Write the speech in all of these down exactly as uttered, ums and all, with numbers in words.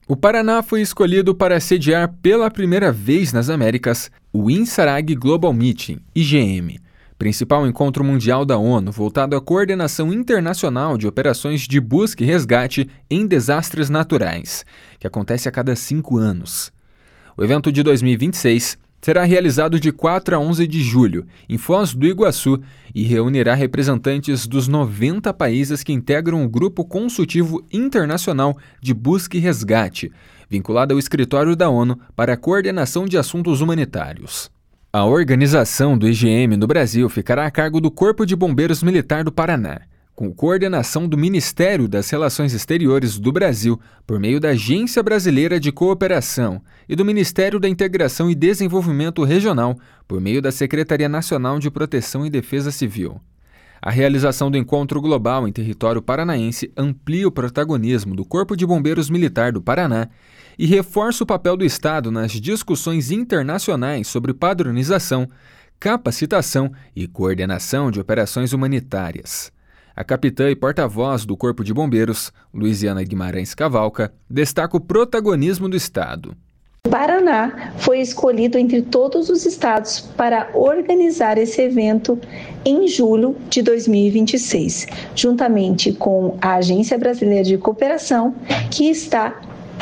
O Paraná foi escolhido para sediar pela primeira vez nas Américas o INSARAG Global Meeting, I G M, principal encontro mundial da ONU voltado à coordenação internacional de operações de busca e resgate em desastres naturais, que acontece a cada cinco anos. O evento de dois mil e vinte e seis será realizado de quatro a onze de julho, em Foz do Iguaçu, e reunirá representantes dos noventa países que integram o Grupo Consultivo Internacional de Busca e Resgate, vinculado ao Escritório da ONU para a Coordenação de Assuntos Humanitários. A organização do I G M no Brasil ficará a cargo do Corpo de Bombeiros Militar do Paraná, com coordenação do Ministério das Relações Exteriores do Brasil por meio da Agência Brasileira de Cooperação e do Ministério da Integração e Desenvolvimento Regional por meio da Secretaria Nacional de Proteção e Defesa Civil. A realização do encontro global em território paranaense amplia o protagonismo do Corpo de Bombeiros Militar do Paraná e reforça o papel do Estado nas discussões internacionais sobre padronização, capacitação e coordenação de operações humanitárias. A capitã e porta-voz do Corpo de Bombeiros, Luiziana Guimarães Cavalca, destaca o protagonismo do Estado. O Paraná foi escolhido entre todos os estados para organizar esse evento em julho de dois mil e vinte e seis, juntamente com a Agência Brasileira de Cooperação, que está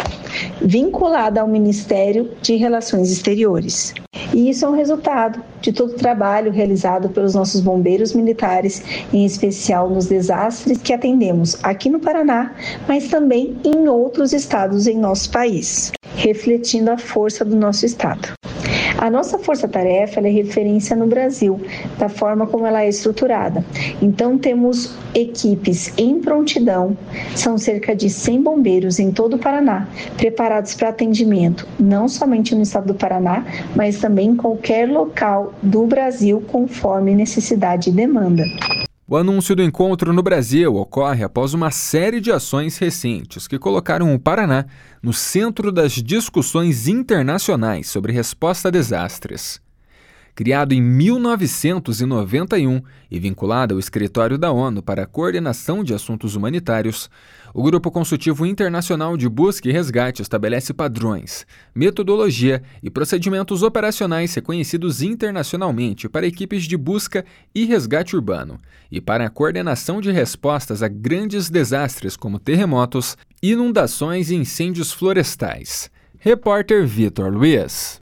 vinculada ao Ministério de Relações Exteriores. E isso é um resultado de todo o trabalho realizado pelos nossos bombeiros militares, em especial nos desastres que atendemos aqui no Paraná, mas também em outros estados em nosso país, refletindo a força do nosso estado. A nossa força-tarefa ela é referência no Brasil, da forma como ela é estruturada. Então, temos equipes em prontidão, são cerca de cem bombeiros em todo o Paraná, preparados para atendimento, não somente no estado do Paraná, mas também em qualquer local do Brasil, conforme necessidade e demanda. O anúncio do encontro no Brasil ocorre após uma série de ações recentes que colocaram o Paraná no centro das discussões internacionais sobre resposta a desastres. Criado em mil novecentos e noventa e um e vinculado ao Escritório da ONU para a Coordenação de Assuntos Humanitários, o Grupo Consultivo Internacional de Busca e Resgate estabelece padrões, metodologia e procedimentos operacionais reconhecidos internacionalmente para equipes de busca e resgate urbano e para a coordenação de respostas a grandes desastres como terremotos, inundações e incêndios florestais. Repórter Vitor Luiz.